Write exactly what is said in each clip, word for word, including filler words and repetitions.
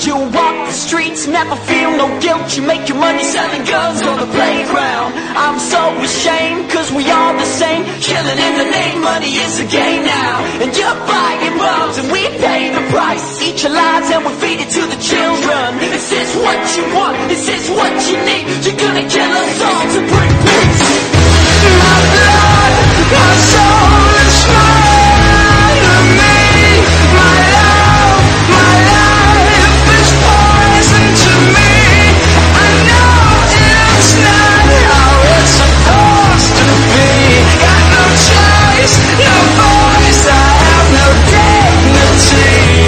You walk the streets, never feel no guilt. You make your money selling guns on the playground. I'm so ashamed, cause we all the same. Killing in the name, money is a game now. And you're buying bombs and we pay the price. Eat your lives and we feed it to the children. Is this what you want? Is this what you need? You're gonna kill us all to bring peace. My blood, my soul is mine to me. My love, my life is poison to me. I know it's not how it's supposed to be. Got no choice, no voice, I have no dignity.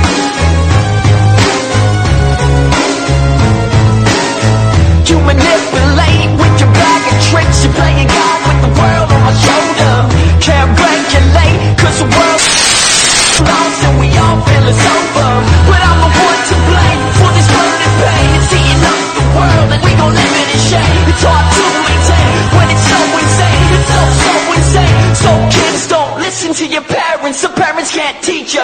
You manipulate with your bag of tricks. You're playing God with the world on my shoulder. Can't regulate, cause the world's lost and we all feel it's over. But I'm the one to blame for this burning pain. It's eating up the world and we gon' live it in shame. It's hard to maintain when it's so insane. It's so, so insane. So kids, don't listen to your parents. The parents can't teach you.